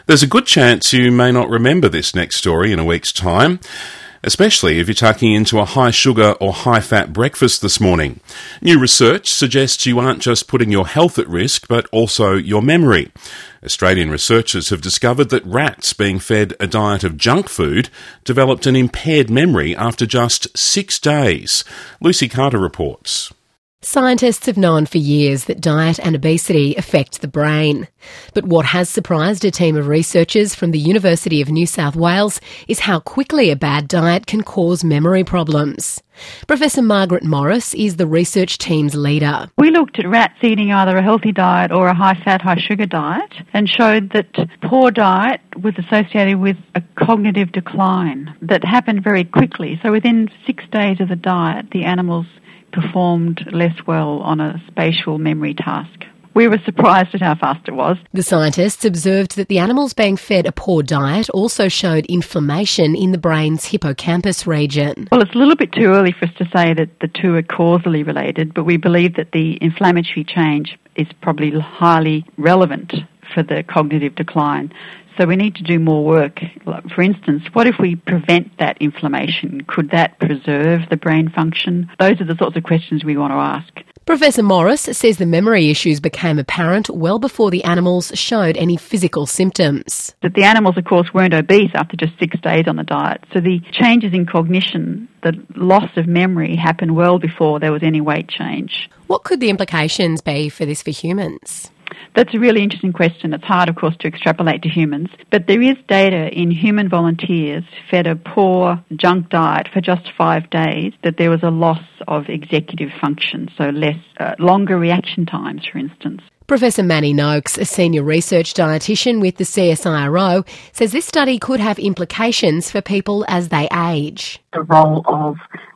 There's a good chance you may not remember this next story in a week's time, especially if you're tucking into a high sugar or high fat breakfast this morning. New research suggests you aren't just putting your health at risk, but also your memory. Australian researchers have discovered that rats being fed a diet of junk food developed an impaired memory after just 6 days. Lucy Carter reports. Scientists have known for years that diet and obesity affect the brain. But what has surprised a team of researchers from the University of New South Wales is how quickly a bad diet can cause memory problems. Professor Margaret Morris is the research team's leader. We looked at rats eating either a healthy diet or a high-fat, high-sugar diet and showed that poor diet was associated with a cognitive decline that happened very quickly. So within 6 days of the diet, the animals performed less well on a spatial memory task. We were surprised at how fast it was. The scientists observed that the animals being fed a poor diet also showed inflammation in the brain's hippocampus region. Well, it's a little bit too early for us to say that the two are causally related, but we believe that the inflammatory change is probably highly relevant for the cognitive decline. So we need to do more work. For instance, what if we prevent that inflammation? Could that preserve the brain function? Those are the sorts of questions we want to ask. Professor Morris says the memory issues became apparent well before the animals showed any physical symptoms. But the animals, of course, weren't obese after just 6 days on the diet. So the changes in cognition, the loss of memory, happened well before there was any weight change. What could the implications be for this for humans? That's a really interesting question. It's hard, of course, to extrapolate to humans, but there is data in human volunteers fed a poor junk diet for just 5 days that there was a loss of executive function, so longer reaction times, for instance. Professor Manny Noakes, a senior research dietitian with the CSIRO, says this study could have implications for people as they age. The role of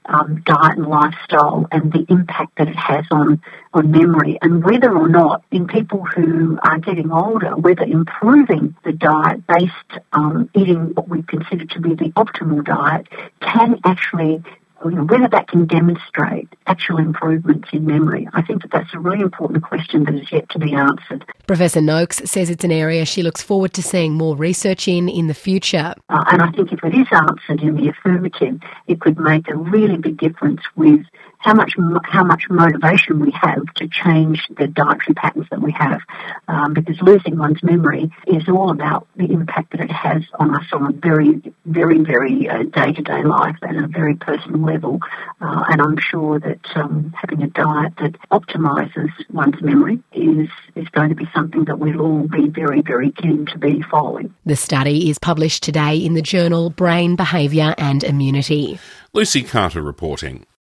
diet and lifestyle and the impact that it has on memory, and whether or not in people who are getting older, whether improving the diet based on eating what we consider to be the optimal diet can actually, whether that can demonstrate actual improvements in memory. I think that that's a really important question that is yet to be answered. Professor Noakes says it's an area she looks forward to seeing more research in the future. And I think if it is answered in the affirmative, it could make a really big difference with how much motivation we have to change the dietary patterns that we have, because losing one's memory is all about the impact that it has on us on a very, very, very day-to-day life and a very personal level. And I'm sure that having a diet that optimises one's memory is going to be something that we'll all be very, very keen to be following. The study is published today in the journal Brain, Behaviour and Immunity. Lucy Carter reporting.